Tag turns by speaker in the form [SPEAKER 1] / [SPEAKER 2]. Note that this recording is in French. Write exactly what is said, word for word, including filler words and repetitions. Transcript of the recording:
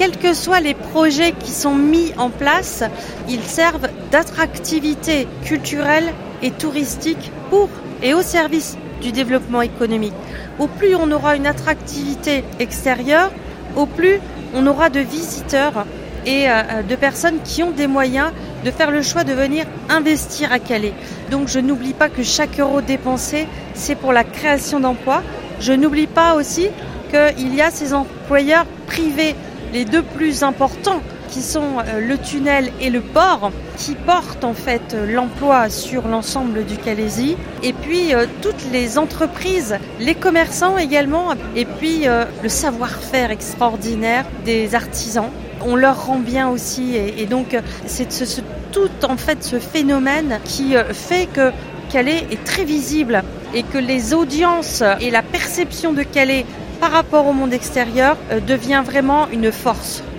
[SPEAKER 1] quels que soient les projets qui sont mis en place, ils servent d'attractivité culturelle et touristique pour et au service du développement économique. Au plus on aura une attractivité extérieure, au plus on aura de visiteurs et euh, de personnes qui ont des moyens de faire le choix de venir investir à Calais. Donc je n'oublie pas que chaque euro dépensé, c'est pour la création d'emplois. Je n'oublie pas aussi qu'il y a ces employeurs privés, les deux plus importants, qui sont le tunnel et le port, qui portent en fait l'emploi sur l'ensemble du Calaisis. Et puis euh, toutes les entreprises, les commerçants également, et puis euh, le savoir-faire extraordinaire des artisans. On leur rend bien aussi, et, et donc c'est ce, ce, tout en fait ce phénomène qui euh, fait que Calais est très visible et que les audiences et la perception de Calais par rapport au monde extérieur euh, devient vraiment une force.